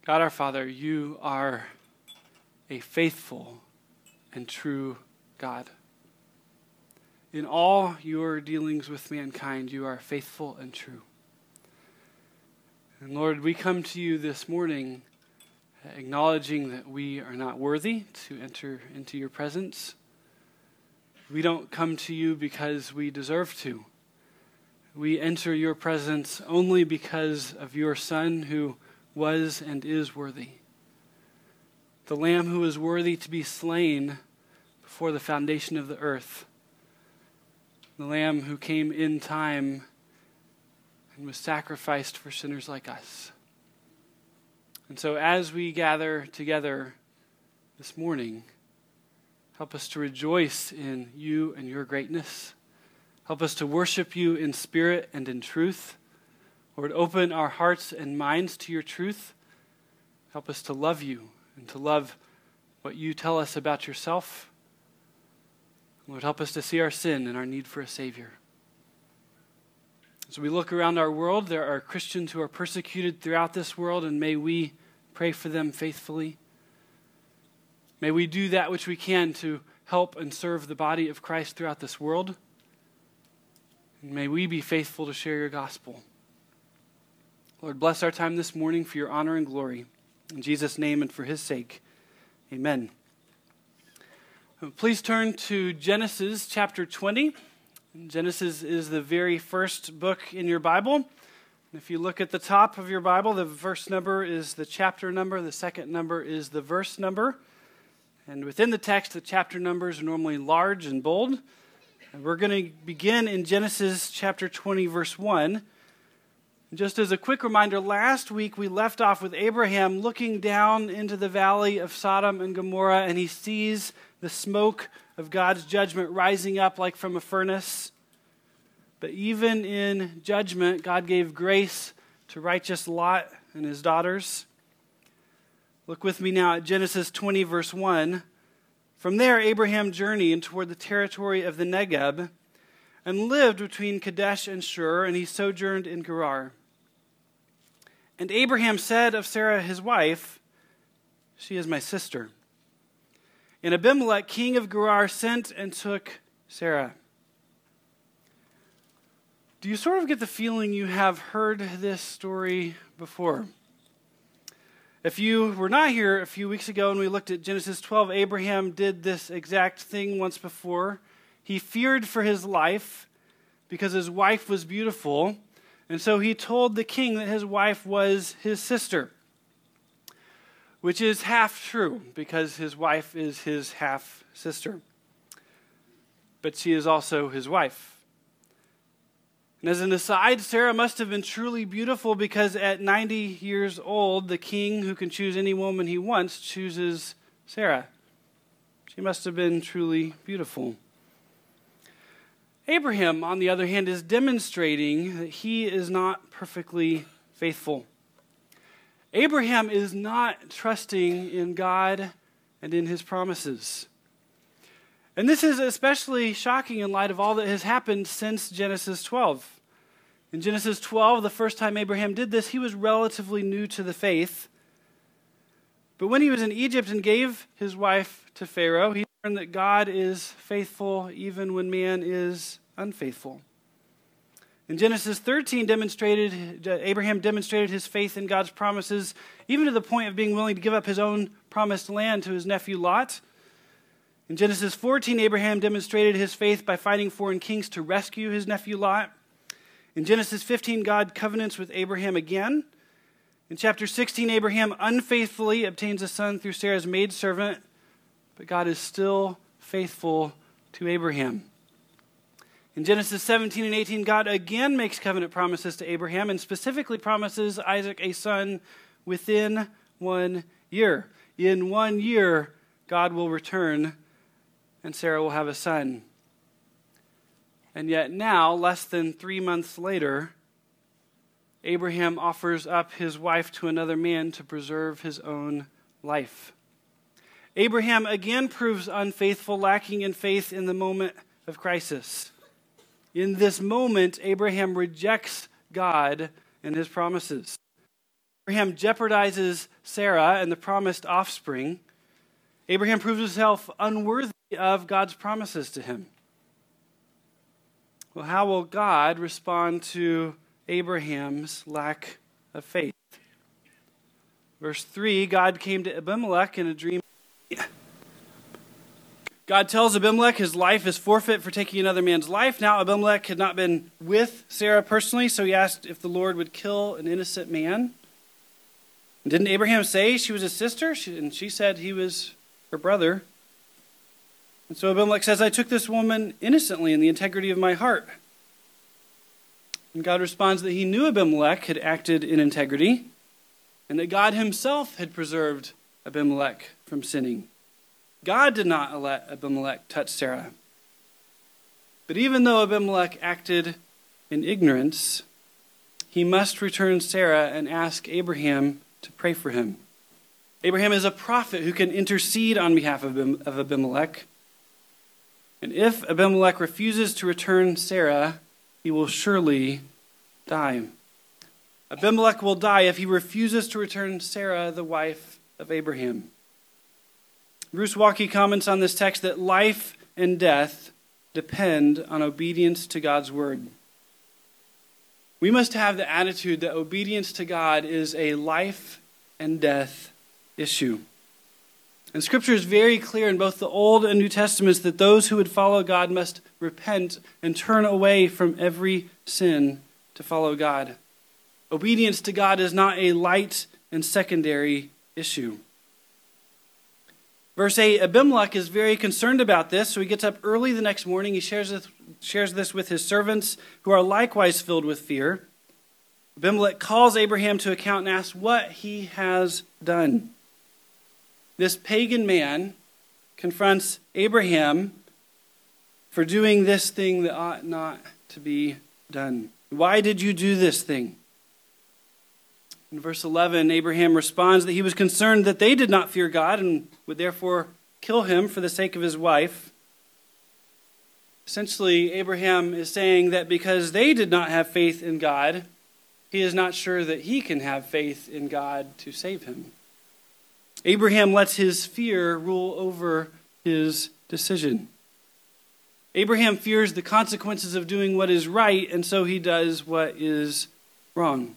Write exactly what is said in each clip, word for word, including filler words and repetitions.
God our Father, you are a faithful and true God. In all your dealings with mankind, you are faithful and true. And Lord, we come to you this morning acknowledging that we are not worthy to enter into your presence. We don't come to you because we deserve to. We enter your presence only because of your Son who was and is worthy. The Lamb who is worthy to be slain before the foundation of the earth. The Lamb who came in time and was sacrificed for sinners like us. And so as we gather together this morning, help us to rejoice in you and your greatness. Help us to worship you in spirit and in truth. Lord, open our hearts and minds to your truth. Help us to love you and to love what you tell us about yourself. Lord, help us to see our sin and our need for a Savior. As we look around our world, there are Christians who are persecuted throughout this world, and may we pray for them faithfully. May we do that which we can to help and serve the body of Christ throughout this world. And may we be faithful to share your gospel. Lord, bless our time this morning for your honor and glory. In Jesus' name and for his sake, amen. Please turn to Genesis chapter twenty. Genesis is the very first book in your Bible. If you look at the top of your Bible, the verse number is the chapter number. The second number is the verse number. And within the text, the chapter numbers are normally large and bold. And we're going to begin in Genesis chapter twenty, verse one. Just as a quick reminder, last week we left off with Abraham looking down into the valley of Sodom and Gomorrah, and he sees the smoke of God's judgment rising up like from a furnace. But even in judgment, God gave grace to righteous Lot and his daughters. Look with me now at Genesis twenty, verse one. From there, Abraham journeyed toward the territory of the Negeb and lived between Kadesh and Shur, and he sojourned in Gerar. And Abraham said of Sarah his wife, "She is my sister." And Abimelech, king of Gerar, sent and took Sarah. Do you sort of get the feeling you have heard this story before? If you were not here a few weeks ago and we looked at Genesis twelve, Abraham did this exact thing once before. He feared for his life because his wife was beautiful, and so he told the king that his wife was his sister, which is half true because his wife is his half-sister. But she is also his wife. And as an aside, Sarah must have been truly beautiful because at ninety years old, the king, who can choose any woman he wants, chooses Sarah. She must have been truly beautiful. Abraham, on the other hand, is demonstrating that he is not perfectly faithful. Abraham is not trusting in God and in his promises. And this is especially shocking in light of all that has happened since Genesis twelve. In Genesis twelve, the first time Abraham did this, he was relatively new to the faith. But when he was in Egypt and gave his wife to Pharaoh, he learned that God is faithful even when man is unfaithful. In Genesis thirteen, demonstrated Abraham demonstrated his faith in God's promises, even to the point of being willing to give up his own promised land to his nephew Lot. In Genesis fourteen, Abraham demonstrated his faith by fighting foreign kings to rescue his nephew Lot. In Genesis fifteen, God covenants with Abraham again. In chapter sixteen, Abraham unfaithfully obtains a son through Sarah's maidservant, but God is still faithful to Abraham. In Genesis seventeen and eighteen, God again makes covenant promises to Abraham and specifically promises Isaac a son within one year. In one year, God will return and Sarah will have a son. And yet now, less than three months later, Abraham offers up his wife to another man to preserve his own life. Abraham again proves unfaithful, lacking in faith in the moment of crisis. In this moment, Abraham rejects God and his promises. Abraham jeopardizes Sarah and the promised offspring. Abraham proves himself unworthy of God's promises to him. Well, how will God respond to Abraham's lack of faith? Verse three, God came to Abimelech in a dream. God tells Abimelech his life is forfeit for taking another man's life. Now Abimelech had not been with Sarah personally, so he asked if the Lord would kill an innocent man. And didn't Abraham say she was his sister? She, and she said he was her brother. And so Abimelech says, I took this woman innocently in the integrity of my heart. And God responds that he knew Abimelech had acted in integrity, and that God himself had preserved Abimelech from sinning. God did not let Abimelech touch Sarah. But even though Abimelech acted in ignorance, he must return Sarah and ask Abraham to pray for him. Abraham is a prophet who can intercede on behalf of Abimelech. And if Abimelech refuses to return Sarah, he will surely die. Abimelech will die if he refuses to return Sarah, the wife of Abraham. Bruce Walkie comments on this text that life and death depend on obedience to God's word. We must have the attitude that obedience to God is a life and death issue. And Scripture is very clear in both the Old and New Testaments that those who would follow God must repent and turn away from every sin to follow God. Obedience to God is not a light and secondary issue. Verse eight, Abimelech is very concerned about this, so he gets up early the next morning. He shares this, shares this with his servants, who are likewise filled with fear. Abimelech calls Abraham to account and asks what he has done. This pagan man confronts Abraham for doing this thing that ought not to be done. Why did you do this thing? In verse eleven, Abraham responds that he was concerned that they did not fear God and would therefore kill him for the sake of his wife. Essentially, Abraham is saying that because they did not have faith in God, he is not sure that he can have faith in God to save him. Abraham lets his fear rule over his decision. Abraham fears the consequences of doing what is right, and so he does what is wrong.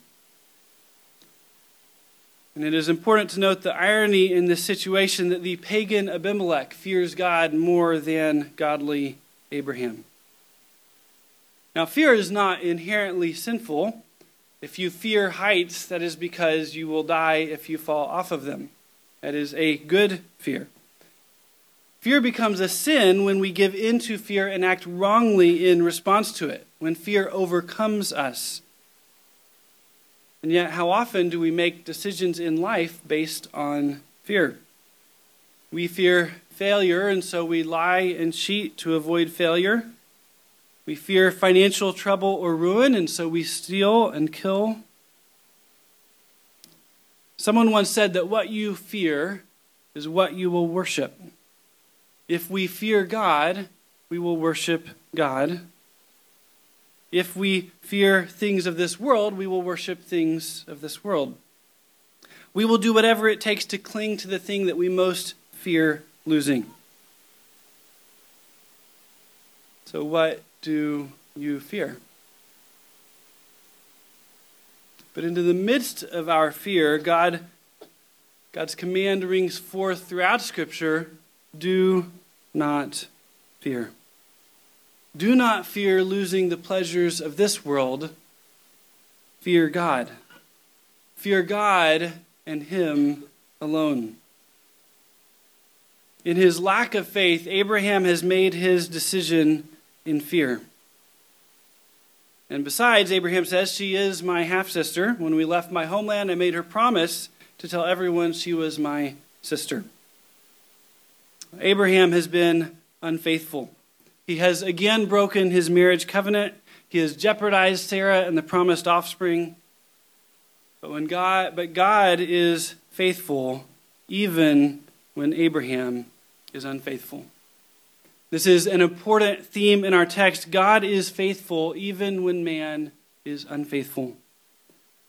And it is important to note the irony in this situation that the pagan Abimelech fears God more than godly Abraham. Now, fear is not inherently sinful. If you fear heights, that is because you will die if you fall off of them. That is a good fear. Fear becomes a sin when we give in to fear and act wrongly in response to it, when fear overcomes us. And yet, how often do we make decisions in life based on fear? We fear failure, and so we lie and cheat to avoid failure. We fear financial trouble or ruin, and so we steal and kill. Someone once said that what you fear is what you will worship. If we fear God, we will worship God. If we fear things of this world, we will worship things of this world. We will do whatever it takes to cling to the thing that we most fear losing. So what do you fear? But into the midst of our fear, God, God's command rings forth throughout Scripture, do not fear. Do not fear losing the pleasures of this world. Fear God. Fear God and Him alone. In his lack of faith, Abraham has made his decision in fear. And besides, Abraham says, she is my half-sister. When we left my homeland, I made her promise to tell everyone she was my sister. Abraham has been unfaithful. He has again broken his marriage covenant. He has jeopardized Sarah and the promised offspring. But when God, but God is faithful even when Abraham is unfaithful. This is an important theme in our text. God is faithful even when man is unfaithful.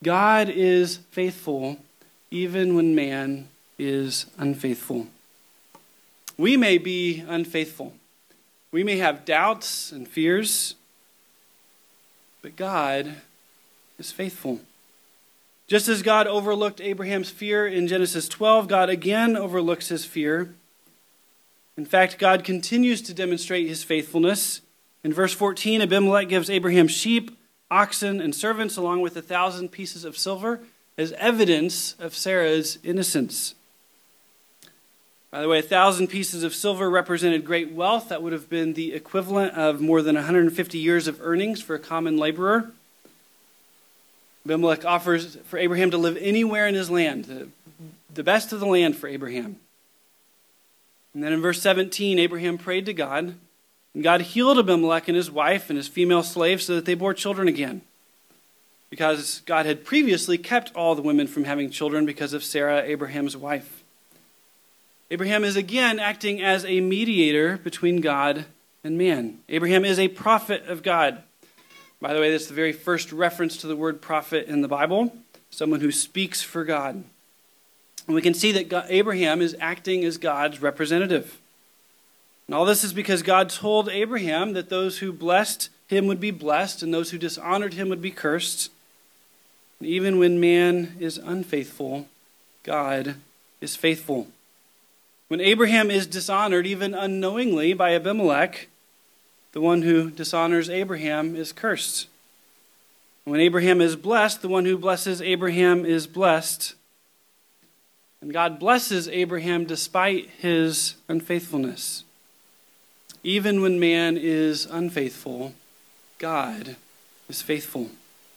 God is faithful even when man is unfaithful. We may be unfaithful. We may have doubts and fears, but God is faithful. Just as God overlooked Abraham's fear in Genesis twelve, God again overlooks his fear. In fact, God continues to demonstrate his faithfulness. In verse fourteen, Abimelech gives Abraham sheep, oxen, and servants along with a thousand pieces of silver as evidence of Sarah's innocence. By the way, a thousand pieces of silver represented great wealth. That would have been the equivalent of more than one hundred fifty years of earnings for a common laborer. Abimelech offers for Abraham to live anywhere in his land, the, the best of the land for Abraham. And then in verse seventeen, Abraham prayed to God, and God healed Abimelech and his wife and his female slaves so that they bore children again, because God had previously kept all the women from having children because of Sarah, Abraham's wife. Abraham is again acting as a mediator between God and man. Abraham is a prophet of God. By the way, that's the very first reference to the word prophet in the Bible, someone who speaks for God. And we can see that God, Abraham is acting as God's representative. And all this is because God told Abraham that those who blessed him would be blessed and those who dishonored him would be cursed. And even when man is unfaithful, God is faithful. When Abraham is dishonored, even unknowingly, by Abimelech, the one who dishonors Abraham is cursed. When Abraham is blessed, the one who blesses Abraham is blessed. And God blesses Abraham despite his unfaithfulness. Even when man is unfaithful, God is faithful.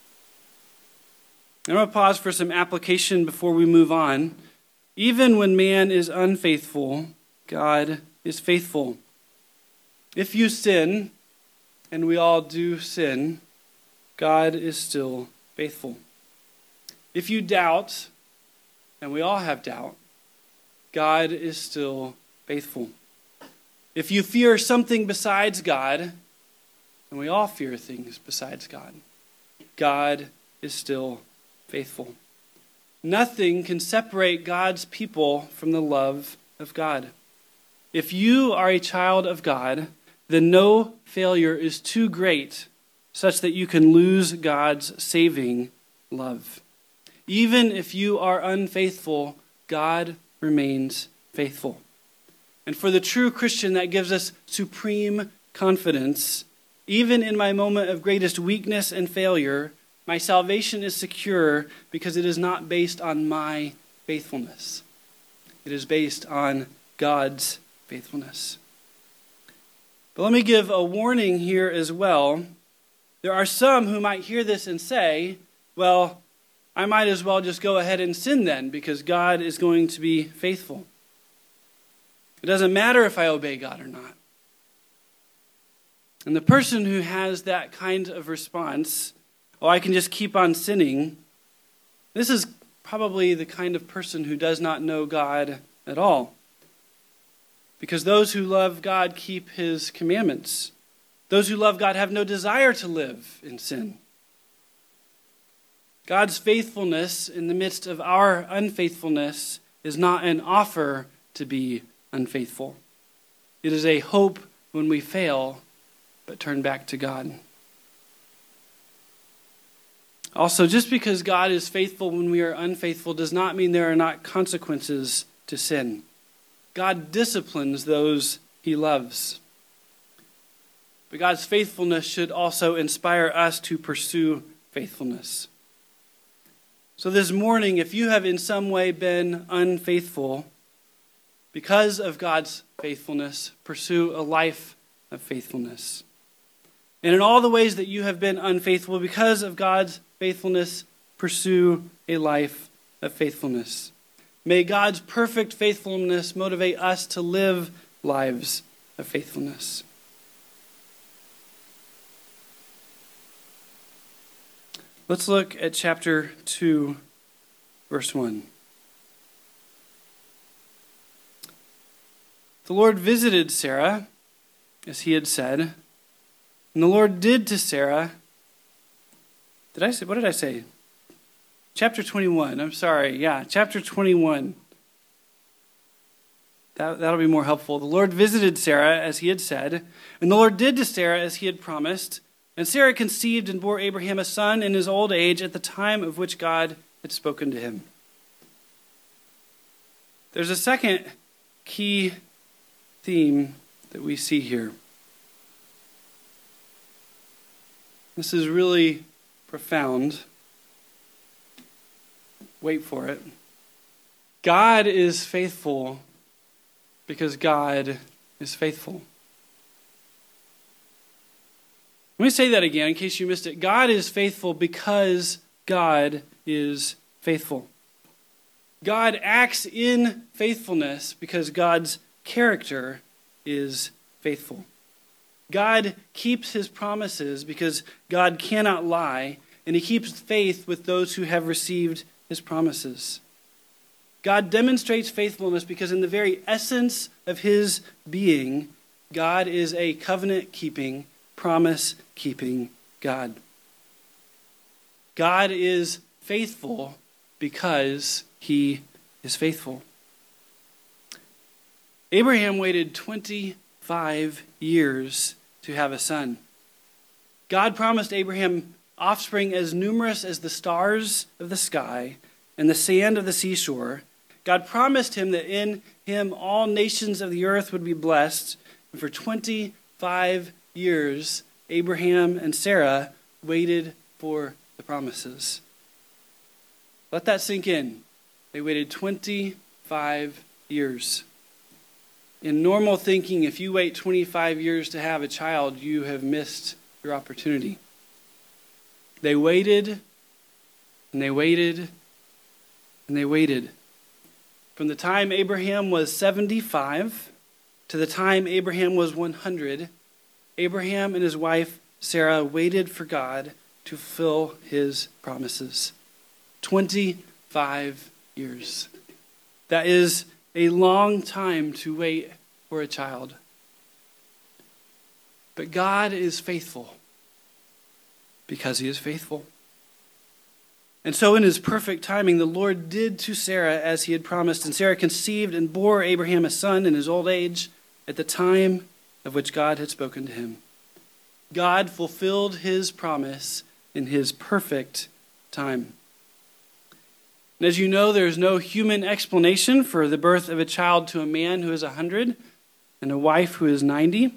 I'm going to pause for some application before we move on. Even when man is unfaithful, God is faithful. If you sin, and we all do sin, God is still faithful. If you doubt, and we all have doubt, God is still faithful. If you fear something besides God, and we all fear things besides God, God is still faithful. Nothing can separate God's people from the love of God. If you are a child of God, then no failure is too great such that you can lose God's saving love. Even if you are unfaithful, God remains faithful. And for the true Christian, that gives us supreme confidence. Even in my moment of greatest weakness and failure, my salvation is secure because it is not based on my faithfulness. It is based on God's faithfulness. But let me give a warning here as well. There are some who might hear this and say, well, I might as well just go ahead and sin then because God is going to be faithful. It doesn't matter if I obey God or not. And the person who has that kind of response, oh, I can just keep on sinning, this is probably the kind of person who does not know God at all. Because those who love God keep his commandments. Those who love God have no desire to live in sin. God's faithfulness in the midst of our unfaithfulness is not an offer to be unfaithful. It is a hope when we fail, but turn back to God. Also, just because God is faithful when we are unfaithful does not mean there are not consequences to sin. God disciplines those he loves. But God's faithfulness should also inspire us to pursue faithfulness. So this morning, if you have in some way been unfaithful, because of God's faithfulness, pursue a life of faithfulness. And in all the ways that you have been unfaithful, because of God's faithfulness, pursue a life of faithfulness. May God's perfect faithfulness motivate us to live lives of faithfulness. Let's look at chapter two, verse one. The Lord visited Sarah, as he had said, and the Lord did to Sarah. Did I say? What did I say? chapter twenty-one. I'm sorry. Yeah, chapter twenty-one. That, that'll be more helpful. The Lord visited Sarah as he had said, and the Lord did to Sarah as he had promised. And Sarah conceived and bore Abraham a son in his old age at the time of which God had spoken to him. There's a second key theme that we see here. This is really profound. Wait for it. God is faithful because God is faithful. Let me say that again in case you missed it. God is faithful because God is faithful. God acts in faithfulness because God's character is faithful. God keeps his promises because God cannot lie, and he keeps faith with those who have received his promises. God demonstrates faithfulness because in the very essence of his being, God is a covenant-keeping, promise-keeping God. God is faithful because he is faithful. Abraham waited twenty-five years to have a son. God promised Abraham offspring as numerous as the stars of the sky and the sand of the seashore. God promised him that in him all nations of the earth would be blessed. And for twenty-five years, Abraham and Sarah waited for the promises. Let that sink in. They waited twenty-five years. In normal thinking, if you wait twenty-five years to have a child, you have missed your opportunity. They waited, and they waited, and they waited. From the time Abraham was seventy-five to the time Abraham was one hundred, Abraham and his wife Sarah waited for God to fulfill his promises. twenty-five years. That is a long time to wait for a child. But God is faithful because he is faithful. And so in his perfect timing, the Lord did to Sarah as he had promised. And Sarah conceived and bore Abraham a son in his old age at the time of which God had spoken to him. God fulfilled his promise in his perfect time. And as you know, there is no human explanation for the birth of a child to a man who is one hundred and a wife who is ninety.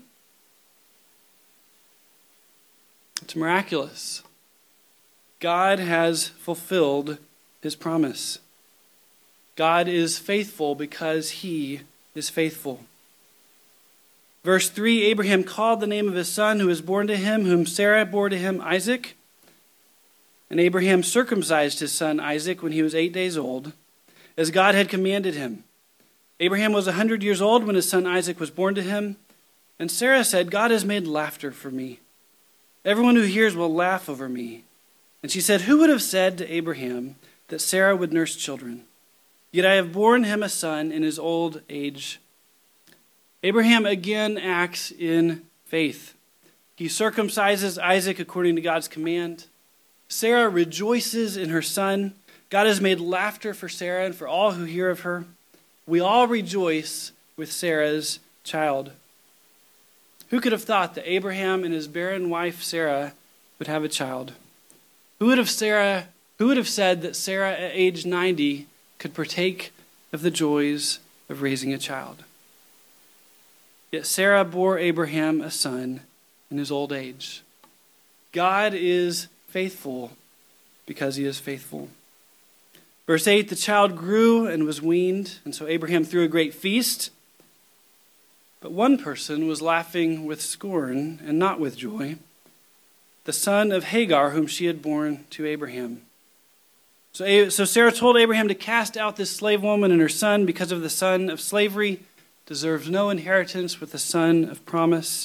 It's miraculous. God has fulfilled his promise. God is faithful because he is faithful. Verse three, Abraham called the name of his son who was born to him, whom Sarah bore to him, Isaac. And Abraham circumcised his son Isaac when he was eight days old, as God had commanded him. Abraham was a hundred years old when his son Isaac was born to him. And Sarah said, God has made laughter for me. Everyone who hears will laugh over me. And she said, who would have said to Abraham that Sarah would nurse children? Yet I have borne him a son in his old age. Abraham again acts in faith. He circumcises Isaac according to God's command. Sarah rejoices in her son. God has made laughter for Sarah and for all who hear of her. We all rejoice with Sarah's child. Who could have thought that Abraham and his barren wife Sarah would have a child? Who would have Sarah, who would have said that Sarah at age ninety could partake of the joys of raising a child? Yet Sarah bore Abraham a son in his old age. God is faithful because he is faithful. Verse eight, the child grew and was weaned, and so Abraham threw a great feast. But one person was laughing with scorn and not with joy, the son of Hagar, whom she had borne to Abraham. So, so Sarah told Abraham to cast out this slave woman and her son, because of the son of slavery deserves no inheritance with the son of promise.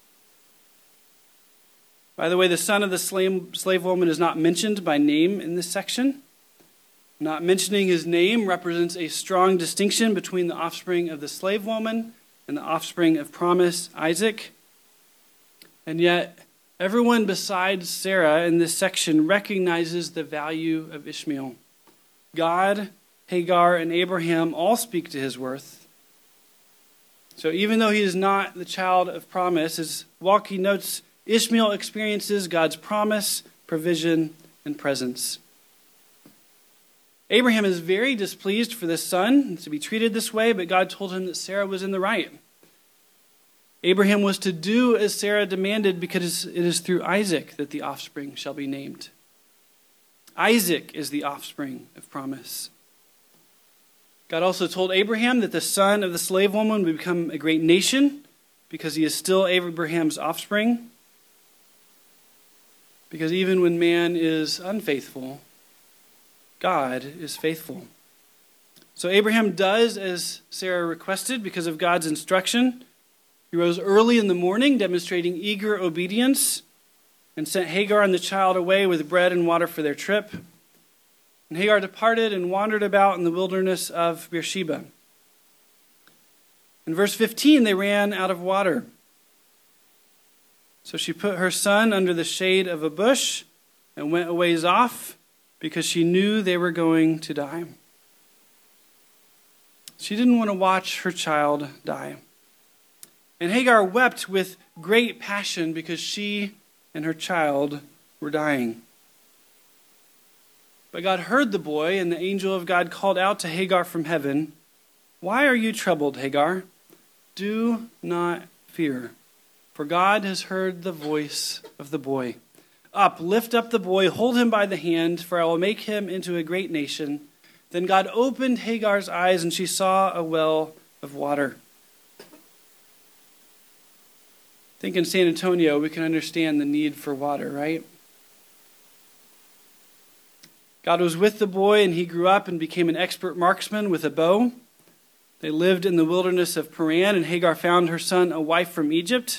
By the way, the son of the slave, slave woman is not mentioned by name in this section. Not mentioning his name represents a strong distinction between the offspring of the slave woman and the offspring of promise, Isaac. And yet, Everyone besides Sarah in this section recognizes the value of Ishmael. God, Hagar, and Abraham all speak to his worth. So even though he is not the child of promise, as Walke notes, Ishmael experiences God's promise, provision, and presence. Abraham is very displeased for this son to be treated this way, but God told him that Sarah was in the right. Abraham was to do as Sarah demanded because it is through Isaac that the offspring shall be named. Isaac is the offspring of promise. God also told Abraham that the son of the slave woman would become a great nation because he is still Abraham's offspring. Because even when man is unfaithful, God is faithful. So Abraham does as Sarah requested because of God's instruction. He rose early in the morning, demonstrating eager obedience, and sent Hagar and the child away with bread and water for their trip. And Hagar departed and wandered about in the wilderness of Beersheba. In verse fifteen, they ran out of water. So she put her son under the shade of a bush and went a ways off, because she knew they were going to die. She didn't want to watch her child die. And Hagar wept with great passion because she and her child were dying. But God heard the boy, and the angel of God called out to Hagar from heaven, "Why are you troubled, Hagar? Do not fear, for God has heard the voice of the boy. Up, lift up the boy, hold him by the hand, for I will make him into a great nation." Then God opened Hagar's eyes, and she saw a well of water. I think in San Antonio, we can understand the need for water, right? God was with the boy, and he grew up and became an expert marksman with a bow. They lived in the wilderness of Paran, and Hagar found her son a wife from Egypt.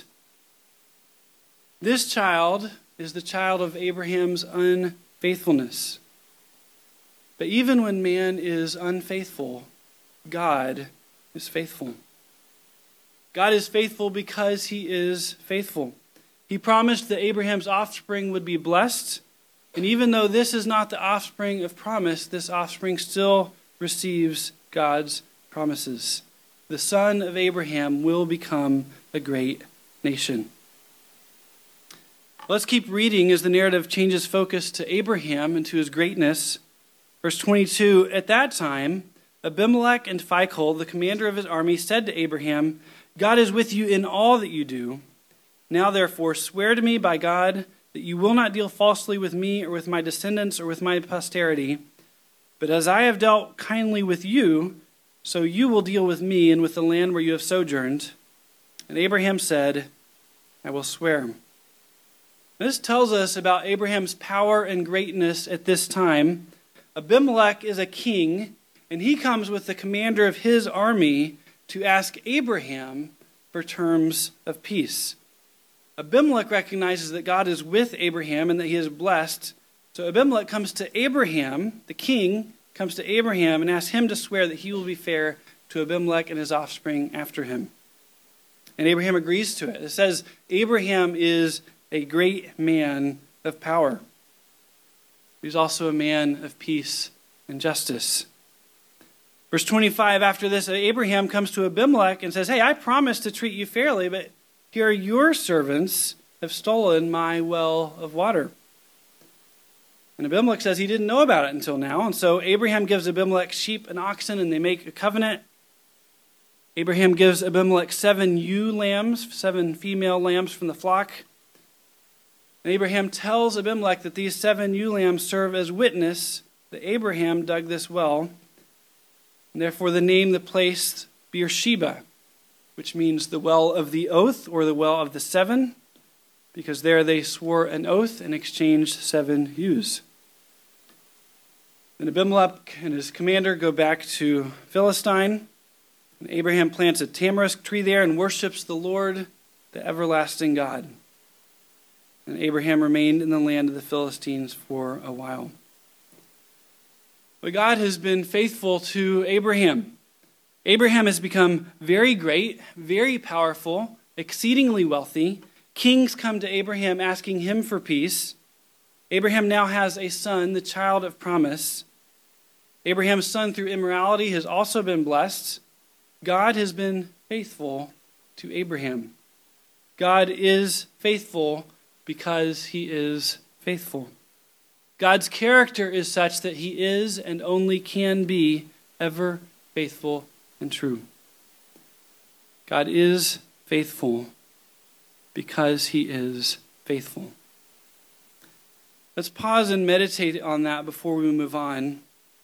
This child is the child of Abraham's unfaithfulness. But even when man is unfaithful, God is faithful. God is faithful because he is faithful. He promised that Abraham's offspring would be blessed, and even though this is not the offspring of promise, this offspring still receives God's promises. The son of Abraham will become a great nation. Let's keep reading as the narrative changes focus to Abraham and to his greatness. Verse twenty-two, at that time, Abimelech and Phicol, the commander of his army, said to Abraham, "God is with you in all that you do. Now therefore swear to me by God that you will not deal falsely with me or with my descendants or with my posterity. But as I have dealt kindly with you, so you will deal with me and with the land where you have sojourned." And Abraham said, "I will swear." This tells us about Abraham's power and greatness at this time. Abimelech is a king, and he comes with the commander of his army to ask Abraham for terms of peace. Abimelech recognizes that God is with Abraham and that he is blessed. So Abimelech comes to Abraham, the king, comes to Abraham and asks him to swear that he will be fair to Abimelech and his offspring after him. And Abraham agrees to it. It says Abraham is a great man of power. He's also a man of peace and justice. Verse twenty-five, after this, Abraham comes to Abimelech and says, "Hey, I promised to treat you fairly, but here your servants have stolen my well of water." And Abimelech says he didn't know about it until now. And so Abraham gives Abimelech sheep and oxen, and they make a covenant. Abraham gives Abimelech seven ewe lambs, seven female lambs from the flock. And Abraham tells Abimelech that these seven ewe lambs serve as witness that Abraham dug this well. And therefore the name the place Beersheba, which means the well of the oath or the well of the seven, because there they swore an oath and exchanged seven ewes. Then Abimelech and his commander go back to Philistine. And Abraham plants a tamarisk tree there and worships the Lord, the everlasting God. And Abraham remained in the land of the Philistines for a while. But God has been faithful to Abraham. Abraham has become very great, very powerful, exceedingly wealthy. Kings come to Abraham asking him for peace. Abraham now has a son, the child of promise. Abraham's son through immorality has also been blessed. God has been faithful to Abraham. God is faithful because he is faithful. God's character is such that he is and only can be ever faithful and true. God is faithful because he is faithful. Let's pause and meditate on that before we move on.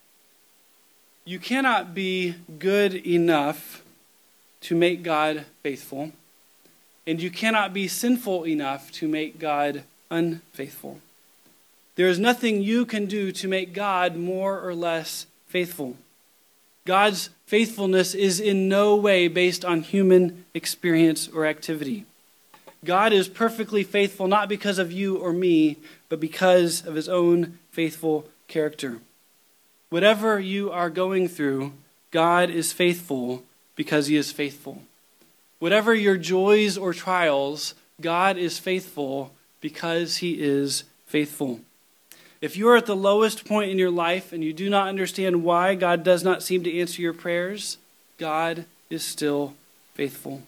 You cannot be good enough to make God faithful, and you cannot be sinful enough to make God unfaithful. There is nothing you can do to make God more or less faithful. God's faithfulness is in no way based on human experience or activity. God is perfectly faithful not because of you or me, but because of his own faithful character. Whatever you are going through, God is faithful because he is faithful. Whatever your joys or trials, God is faithful because he is faithful. If you are at the lowest point in your life and you do not understand why God does not seem to answer your prayers, God is still faithful.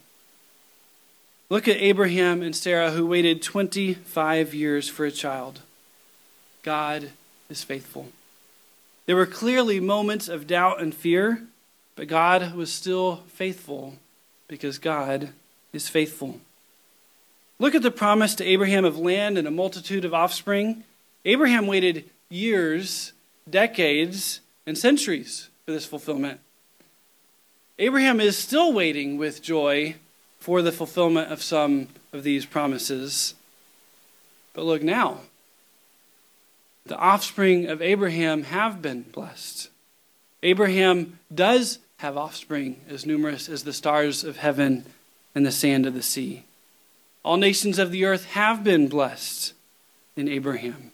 Look at Abraham and Sarah, who waited twenty-five years for a child. God is faithful. There were clearly moments of doubt and fear, but God was still faithful because God is faithful. Look at the promise to Abraham of land and a multitude of offspring. Abraham waited years, decades, and centuries for this fulfillment. Abraham is still waiting with joy for the fulfillment of some of these promises. But look now. The offspring of Abraham have been blessed. Abraham does have offspring as numerous as the stars of heaven and the sand of the sea. All nations of the earth have been blessed in Abraham.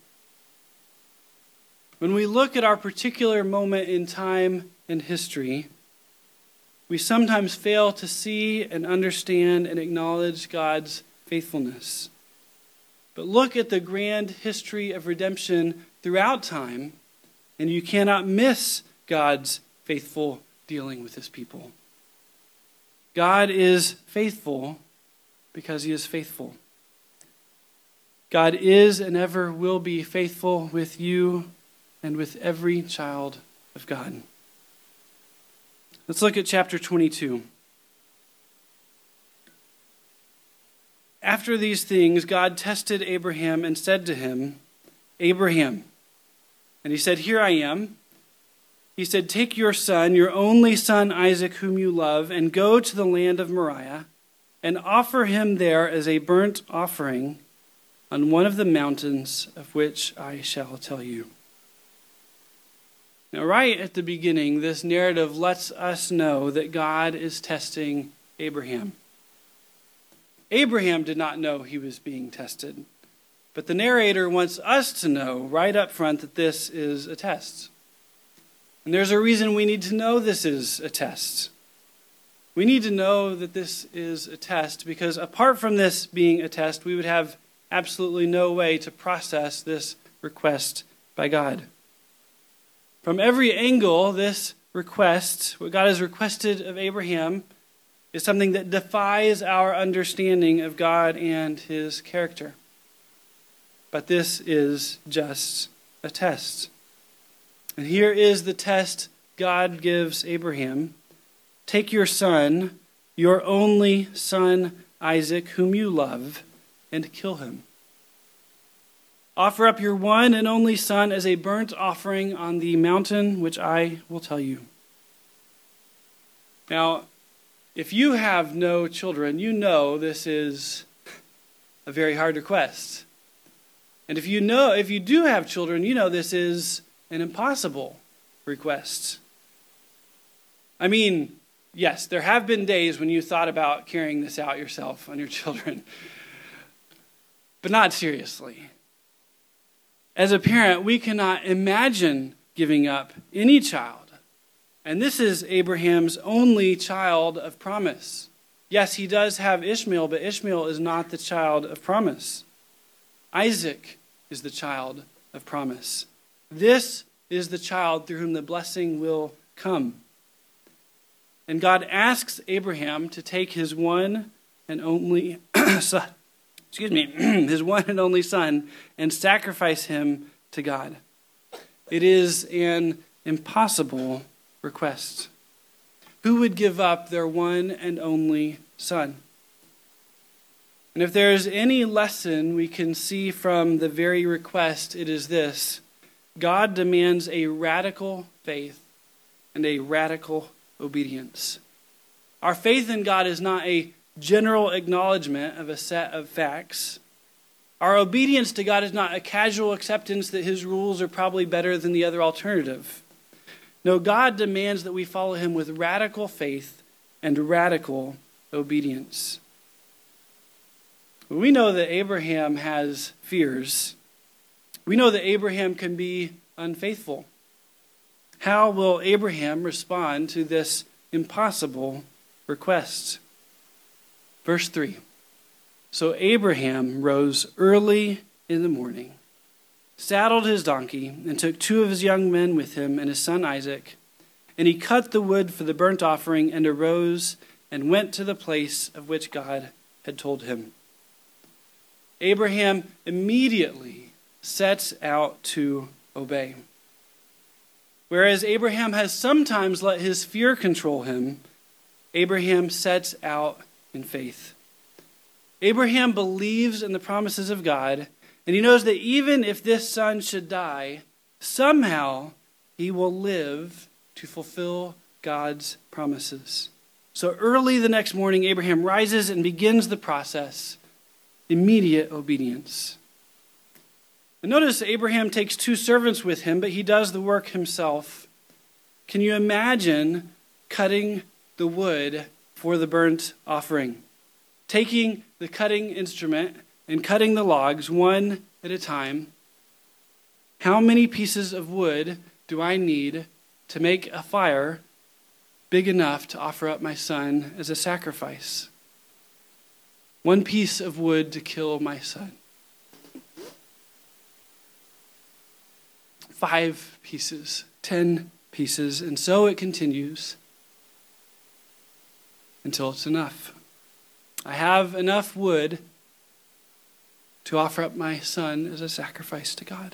When we look at our particular moment in time and history, we sometimes fail to see and understand and acknowledge God's faithfulness. But look at the grand history of redemption throughout time, and you cannot miss God's faithful dealing with his people. God is faithful because he is faithful. God is and ever will be faithful with you and with every child of God. Let's look at chapter twenty-two. After these things, God tested Abraham and said to him, Abraham. And he said, Here I am. He said, Take your son, your only son Isaac, whom you love, and go to the land of Moriah, and offer him there as a burnt offering on one of the mountains of which I shall tell you. Now, right at the beginning, this narrative lets us know that God is testing Abraham. Abraham did not know he was being tested, but the narrator wants us to know right up front that this is a test. And there's a reason we need to know this is a test. We need to know that this is a test because apart from this being a test, we would have absolutely no way to process this request by God. From every angle, this request, what God has requested of Abraham, is something that defies our understanding of God and his character. But this is just a test. And here is the test God gives Abraham. Take your son, your only son Isaac, whom you love, and kill him. Offer up your one and only son as a burnt offering on the mountain which I will tell you. Now, if you have no children, you know this is a very hard request. And if you know, if you do have children, you know this is an impossible request. I mean, yes, there have been days when you thought about carrying this out yourself on your children, but not seriously. As a parent, we cannot imagine giving up any child. And this is Abraham's only child of promise. Yes, he does have Ishmael, but Ishmael is not the child of promise. Isaac is the child of promise. This is the child through whom the blessing will come. And God asks Abraham to take his one and only son, excuse me, his one and only son, and sacrifice him to God. It is an impossible request. Who would give up their one and only son? And if there is any lesson we can see from the very request, it is this: God demands a radical faith and a radical obedience. Our faith in God is not a general acknowledgement of a set of facts. Our obedience to God is not a casual acceptance that his rules are probably better than the other alternative. No, God demands that we follow him with radical faith and radical obedience. We know that Abraham has fears. We know that Abraham can be unfaithful. How will Abraham respond to this impossible request? Verse three. So Abraham rose early in the morning, saddled his donkey, and took two of his young men with him and his son Isaac. And he cut the wood for the burnt offering and arose and went to the place of which God had told him. Abraham immediately sets out to obey. Whereas Abraham has sometimes let his fear control him, Abraham sets out in faith. Abraham believes in the promises of God, and he knows that even if this son should die, somehow he will live to fulfill God's promises. So early the next morning, Abraham rises and begins the process. Immediate obedience. And notice Abraham takes two servants with him, but he does the work himself. Can you imagine cutting the wood for the burnt offering? Taking the cutting instrument and cutting the logs one at a time. How many pieces of wood do I need to make a fire big enough to offer up my son as a sacrifice? One piece of wood to kill my son. Five pieces, ten pieces, and so it continues until it's enough. I have enough wood to offer up my son as a sacrifice to God.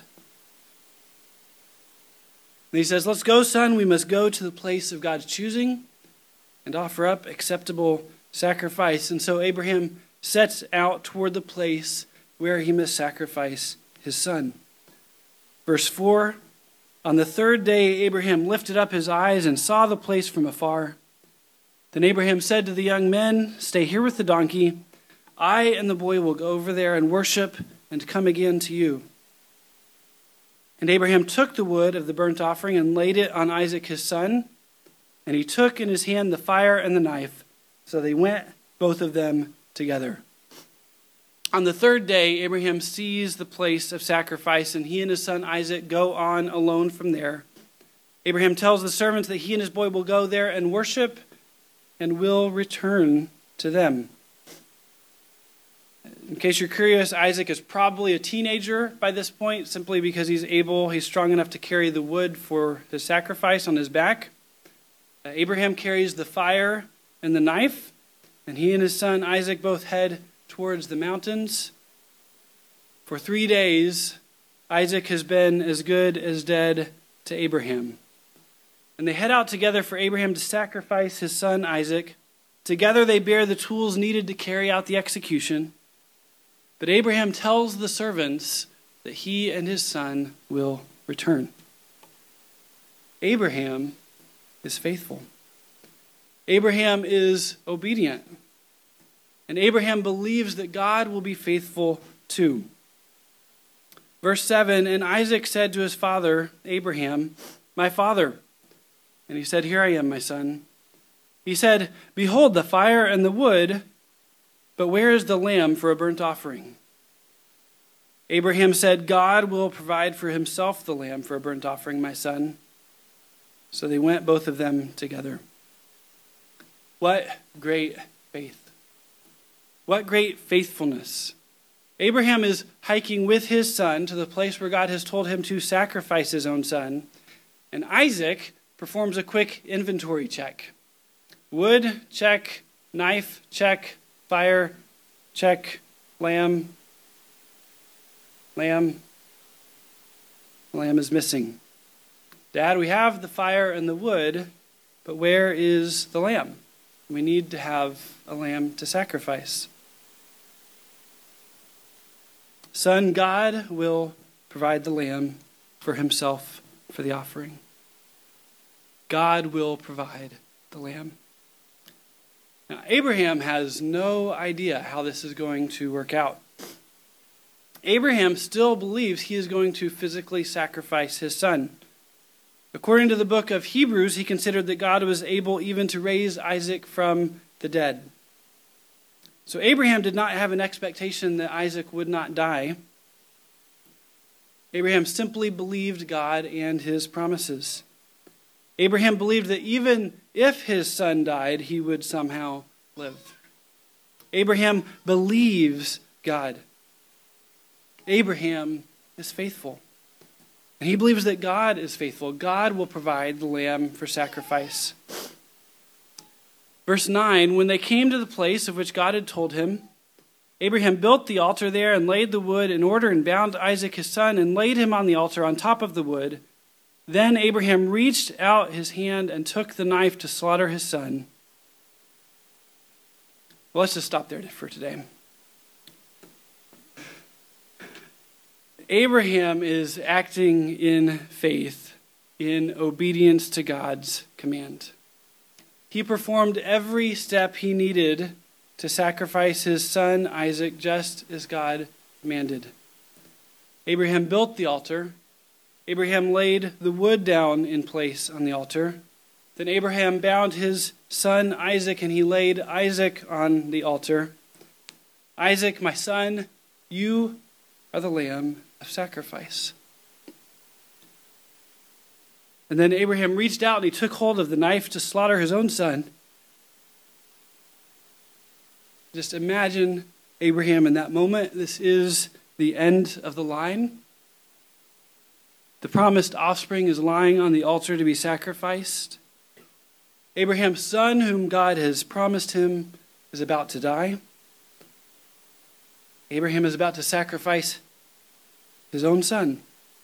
And he says, let's go, son. We must go to the place of God's choosing and offer up acceptable sacrifice. And so Abraham sets out toward the place where he must sacrifice his son. Verse four, on the third day Abraham lifted up his eyes and saw the place from afar. Then Abraham said to the young men, stay here with the donkey. I and the boy will go over there and worship and come again to you. And Abraham took the wood of the burnt offering and laid it on Isaac his son. And he took in his hand the fire and the knife. So they went, both of them, together. On the third day, Abraham sees the place of sacrifice, and he and his son Isaac go on alone from there. Abraham tells the servants that he and his boy will go there and worship and will return to them. In case you're curious, Isaac is probably a teenager by this point, simply because he's able, he's strong enough to carry the wood for his sacrifice on his back. Uh, Abraham carries the fire and the knife, and he and his son Isaac both head towards the mountains. For three days, Isaac has been as good as dead to Abraham. And they head out together for Abraham to sacrifice his son Isaac. Together they bear the tools needed to carry out the execution. But Abraham tells the servants that he and his son will return. Abraham is faithful. Abraham is obedient. And Abraham believes that God will be faithful too. Verse seven, and Isaac said to his father, Abraham, my father. And he said, here I am, my son. He said, behold the fire and the wood, but where is the lamb for a burnt offering? Abraham said, God will provide for himself the lamb for a burnt offering, my son. So they went, both of them, together. What great faith. What great faithfulness. Abraham is hiking with his son to the place where God has told him to sacrifice his own son, and Isaac performs a quick inventory check. Wood, check. Knife, check. Fire, check. Lamb, lamb. Lamb is missing. Dad, we have the fire and the wood, but where is the lamb? We need to have a lamb to sacrifice. Son, God will provide the lamb for himself for the offering. God will provide the lamb. Now, Abraham has no idea how this is going to work out. Abraham still believes he is going to physically sacrifice his son. According to the book of Hebrews, he considered that God was able even to raise Isaac from the dead. So Abraham did not have an expectation that Isaac would not die. Abraham simply believed God and his promises. Abraham believed that even if his son died, he would somehow live. Abraham believes God. Abraham is faithful. And he believes that God is faithful. God will provide the lamb for sacrifice. Verse nine, when they came to the place of which God had told him, Abraham built the altar there and laid the wood in order and bound Isaac his son and laid him on the altar on top of the wood. Then Abraham reached out his hand and took the knife to slaughter his son. Well, let's just stop there for today. Abraham is acting in faith, in obedience to God's command. He performed every step he needed to sacrifice his son Isaac just as God commanded. Abraham built the altar. Abraham laid the wood down in place on the altar. Then Abraham bound his son Isaac, and he laid Isaac on the altar. Isaac, my son, you are the lamb of sacrifice. And then Abraham reached out and he took hold of the knife to slaughter his own son. Just imagine Abraham in that moment. This is the end of the line. The promised offspring is lying on the altar to be sacrificed. Abraham's son, whom God has promised him, is about to die. Abraham is about to sacrifice his own son.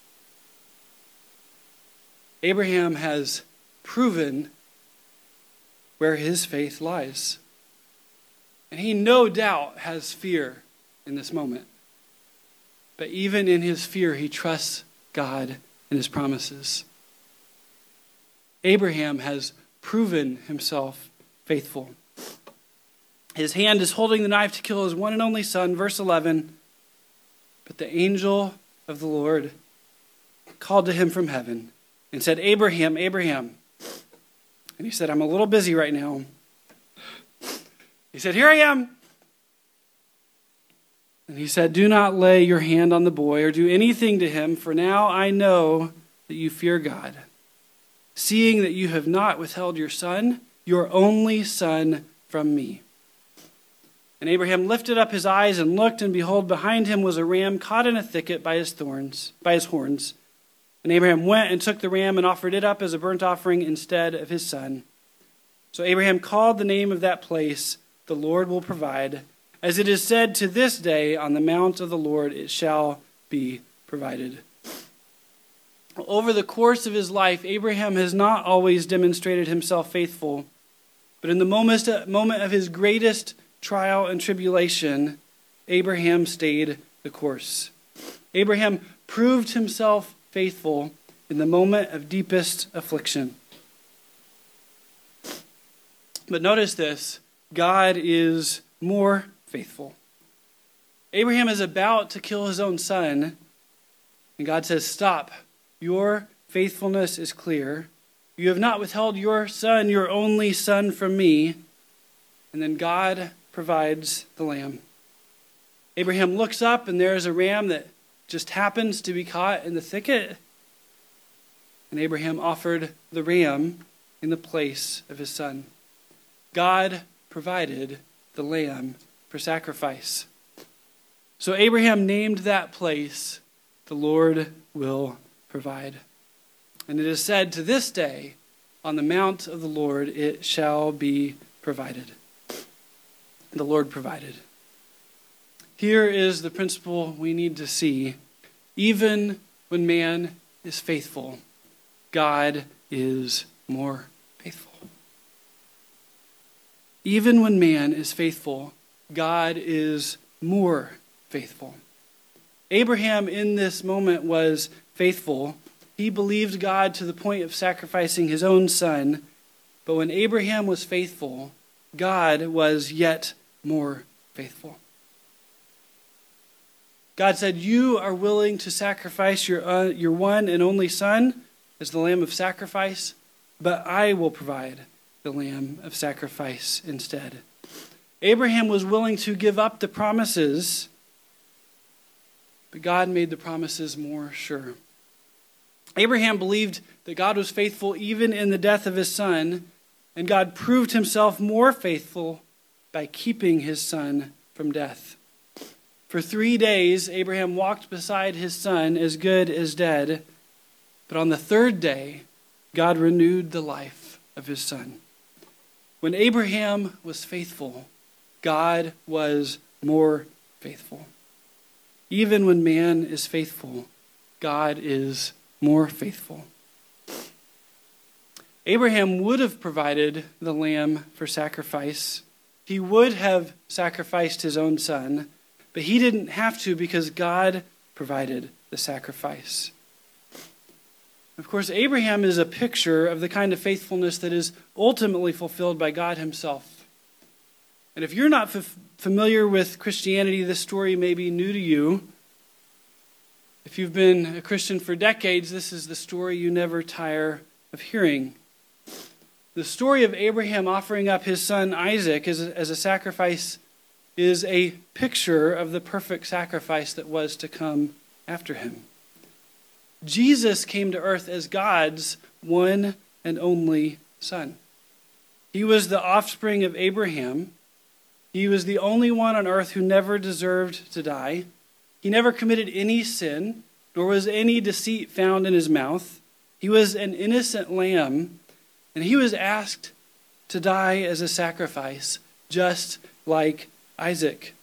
Abraham has proven where his faith lies. And he no doubt has fear in this moment. But even in his fear, he trusts God and his promises. Abraham has proven himself faithful. His hand is holding the knife to kill his one and only son, verse eleven. But the angel of the Lord called to him from heaven and said, Abraham, Abraham. And he said, I'm a little busy right now. He said, here I am. And he said, do not lay your hand on the boy or do anything to him, for now I know that you fear God, seeing that you have not withheld your son, your only son, from me. And Abraham lifted up his eyes and looked, and behold, behind him was a ram caught in a thicket by his thorns, by his horns. And Abraham went and took the ram and offered it up as a burnt offering instead of his son. So Abraham called the name of that place, the Lord will provide. As it is said, to this day, on the mount of the Lord it shall be provided. Over the course of his life, Abraham has not always demonstrated himself faithful. But in the moment of his greatest trial and tribulation, Abraham stayed the course. Abraham proved himself faithful in the moment of deepest affliction. But notice this, God is more faithful. Abraham is about to kill his own son, and God says, stop. Your faithfulness is clear. You have not withheld your son, your only son, from me. And then God provides the lamb. Abraham looks up, and there is a ram that just happens to be caught in the thicket. And Abraham offered the ram in the place of his son. God provided the lamb for sacrifice. So Abraham named that place, "The Lord will provide." And it is said to this day, "On the mount of the Lord it shall be provided." The Lord provided. Here is the principle we need to see. Even when man is faithful, God is more faithful. Even when man is faithful, God is more faithful. Abraham in this moment was faithful. He believed God to the point of sacrificing his own son. But when Abraham was faithful, God was yet more faithful. God said, "You are willing to sacrifice your, uh, your one and only son as the lamb of sacrifice, but I will provide the lamb of sacrifice instead." Abraham was willing to give up the promises, but God made the promises more sure. Abraham believed that God was faithful even in the death of his son, and God proved himself more faithful by keeping his son from death. For three days, Abraham walked beside his son as good as dead, but on the third day, God renewed the life of his son. When Abraham was faithful, God was more faithful. Even when man is faithful, God is more faithful. Abraham would have provided the lamb for sacrifice. He would have sacrificed his own son, but he didn't have to because God provided the sacrifice. Of course, Abraham is a picture of the kind of faithfulness that is ultimately fulfilled by God himself. And if you're not f- familiar with Christianity, this story may be new to you. If you've been a Christian for decades, this is the story you never tire of hearing. The story of Abraham offering up his son Isaac as a, as a sacrifice is a picture of the perfect sacrifice that was to come after him. Jesus came to earth as God's one and only son. He was the offspring of Abraham. He was the only one on earth who never deserved to die. He never committed any sin, nor was any deceit found in his mouth. He was an innocent lamb, and he was asked to die as a sacrifice, just like Isaac.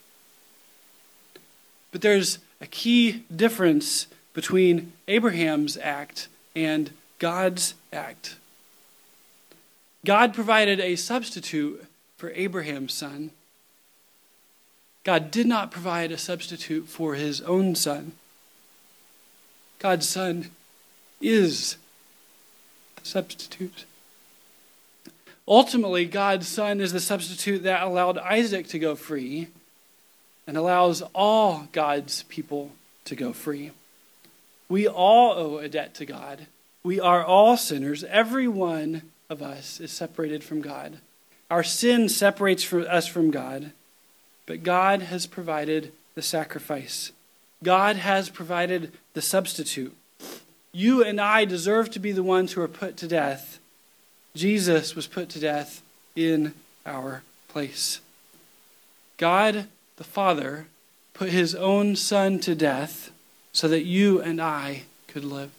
But there's a key difference between Abraham's act and God's act. God provided a substitute for Abraham's son. God did not provide a substitute for his own son. God's son is the substitute. Ultimately, God's son is the substitute that allowed Isaac to go free and allows all God's people to go free. We all owe a debt to God. We are all sinners. Every one of us is separated from God. Our sin separates us from God, but God has provided the sacrifice. God has provided the substitute. You and I deserve to be the ones who are put to death. Jesus was put to death in our place. God the Father put his own Son to death so that you and I could live.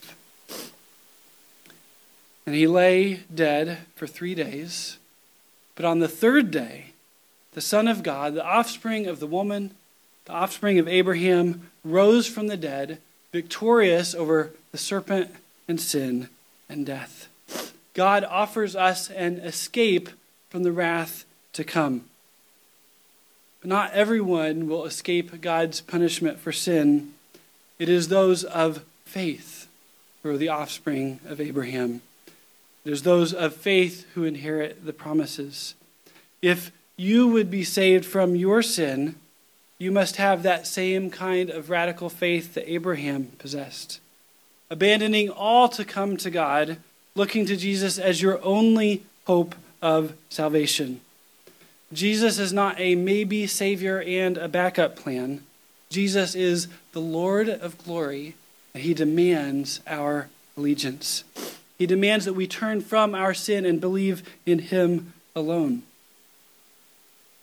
And he lay dead for three days. But on the third day, the Son of God, the offspring of the woman, the offspring of Abraham, rose from the dead, victorious over the serpent and sin and death. God offers us an escape from the wrath to come. But not everyone will escape God's punishment for sin. It is those of faith who are the offspring of Abraham. It is those of faith who inherit the promises. If you would be saved from your sin, you must have that same kind of radical faith that Abraham possessed. Abandoning all to come to God, looking to Jesus as your only hope of salvation. Jesus is not a maybe savior and a backup plan. Jesus is the Lord of glory, and he demands our allegiance. He demands that we turn from our sin and believe in him alone.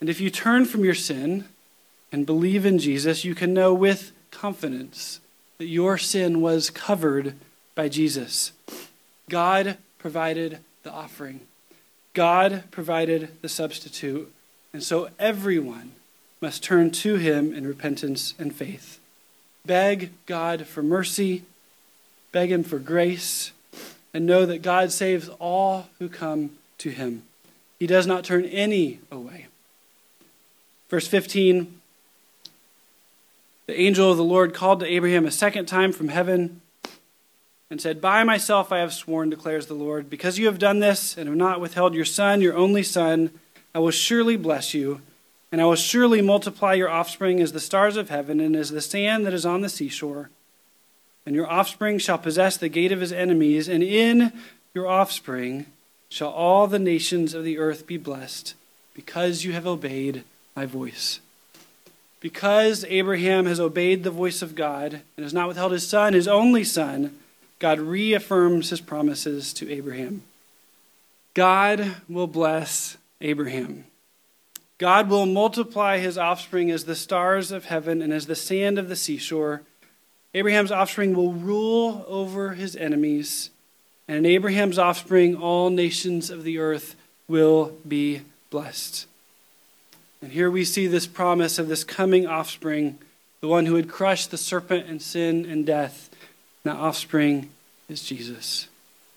And if you turn from your sin and believe in Jesus, you can know with confidence that your sin was covered by Jesus. God provided the offering. God provided the substitute. And so everyone must turn to him in repentance and faith. Beg God for mercy, beg him for grace, and know that God saves all who come to him. He does not turn any away. Verse fifteen, the angel of the Lord called to Abraham a second time from heaven and said, "By myself I have sworn, declares the Lord, because you have done this and have not withheld your son, your only son, I will surely bless you, and I will surely multiply your offspring as the stars of heaven and as the sand that is on the seashore. And your offspring shall possess the gate of his enemies, and in your offspring shall all the nations of the earth be blessed, because you have obeyed my voice." Because Abraham has obeyed the voice of God and has not withheld his son, his only son, God reaffirms his promises to Abraham. God will bless Abraham. God will multiply his offspring as the stars of heaven and as the sand of the seashore. Abraham's offspring will rule over his enemies, and in Abraham's offspring all nations of the earth will be blessed. And here we see this promise of this coming offspring, the one who would crush the serpent and sin and death. And that offspring is Jesus.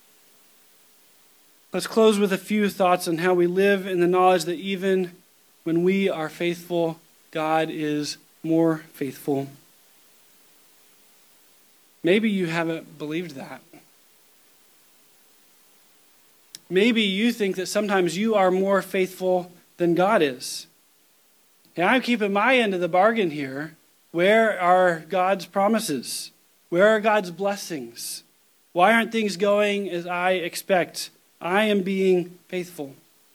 Let's close with a few thoughts on how we live in the knowledge that even when we are faithful, God is more faithful. Maybe you haven't believed that. Maybe you think that sometimes you are more faithful than God is. And I'm keeping my end of the bargain here. Where are God's promises? Where are God's blessings? Why aren't things going as I expect? I am being faithful.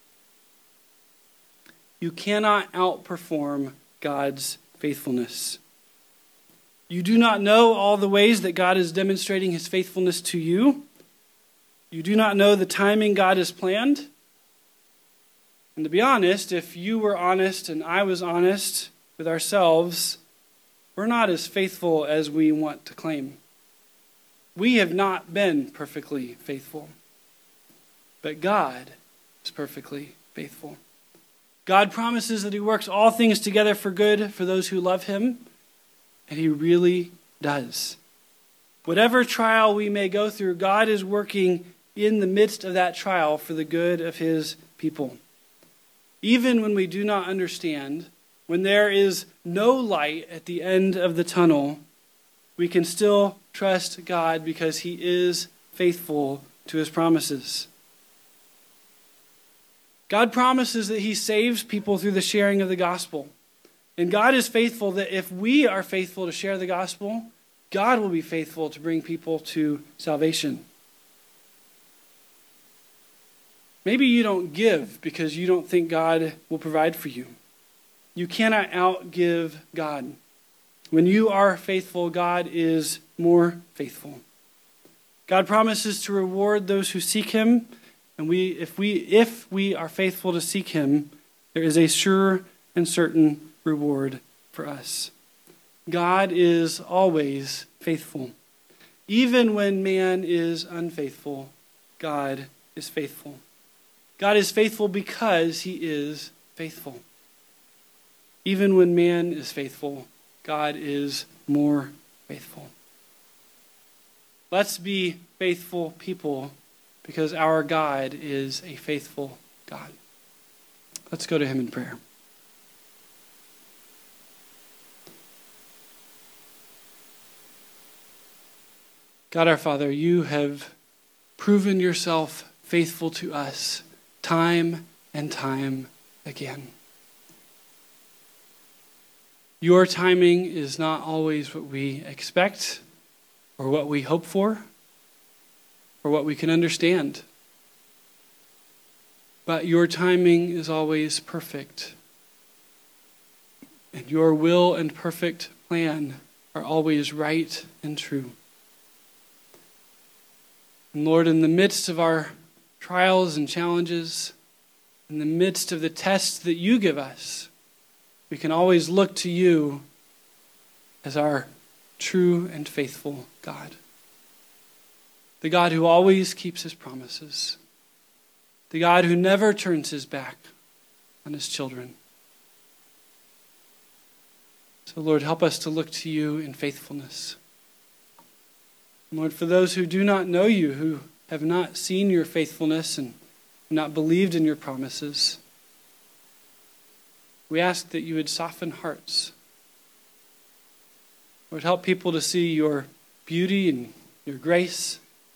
You cannot outperform God's faithfulness. You do not know all the ways that God is demonstrating his faithfulness to you. You do not know the timing God has planned. And to be honest, if you were honest and I was honest with ourselves, we're not as faithful as we want to claim. We have not been perfectly faithful. But God is perfectly faithful. God promises that he works all things together for good for those who love him, and he really does. Whatever trial we may go through, God is working in the midst of that trial for the good of his people. Even when we do not understand, when there is no light at the end of the tunnel, we can still trust God because he is faithful to his promises. God promises that he saves people through the sharing of the gospel. And God is faithful that if we are faithful to share the gospel, God will be faithful to bring people to salvation. Maybe you don't give because you don't think God will provide for you. You cannot outgive God. When you are faithful, God is more faithful. God promises to reward those who seek him, and we, if we, if we are faithful to seek him, there is a sure and certain reward for us. God is always faithful. Even when man is unfaithful, God is faithful. God is faithful because he is faithful. Even when man is faithful, God is more faithful. Let's be faithful people because our God is a faithful God. Let's go to him in prayer. God our Father, you have proven yourself faithful to us time and time again. Your timing is not always what we expect or what we hope for or what we can understand. But your timing is always perfect. And your will and perfect plan are always right and true. And Lord, in the midst of our trials and challenges, in the midst of the tests that you give us, we can always look to you as our true and faithful God. The God who always keeps his promises. The God who never turns his back on his children. So, Lord, help us to look to you in faithfulness. Lord, for those who do not know you, who have not seen your faithfulness and not believed in your promises, we ask that you would soften hearts. Lord, help people to see your beauty and your grace.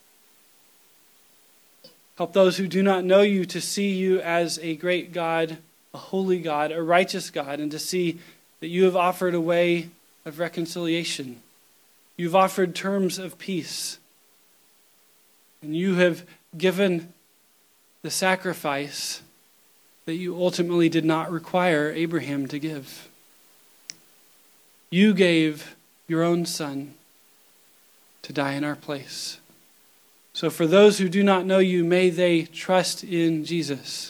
Help those who do not know you to see you as a great God, a holy God, a righteous God, and to see that you have offered a way of reconciliation. You've offered terms of peace. And you have given the sacrifice that you ultimately did not require Abraham to give. You gave your own son to die in our place. So for those who do not know you, may they trust in Jesus.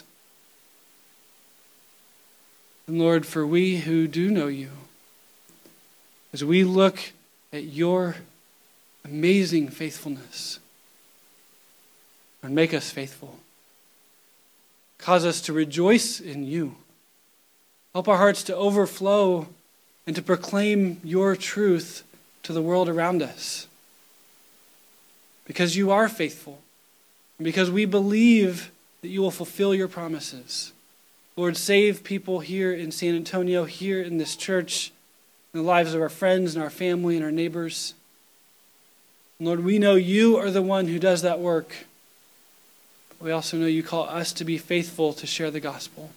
And Lord, for we who do know you, as we look at your amazing faithfulness, and make us faithful. Cause us to rejoice in you. Help our hearts to overflow and to proclaim your truth to the world around us. Because you are faithful. And because we believe that you will fulfill your promises. Lord, save people here in San Antonio, here in this church, in the lives of our friends and our family and our neighbors. And Lord, we know you are the one who does that work. But we also know you call us to be faithful to share the gospel.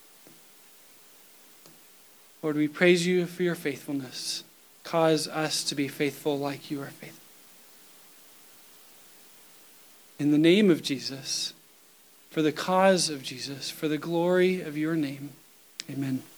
Lord, we praise you for your faithfulness. Cause us to be faithful like you are faithful. In the name of Jesus, for the cause of Jesus, for the glory of your name, amen.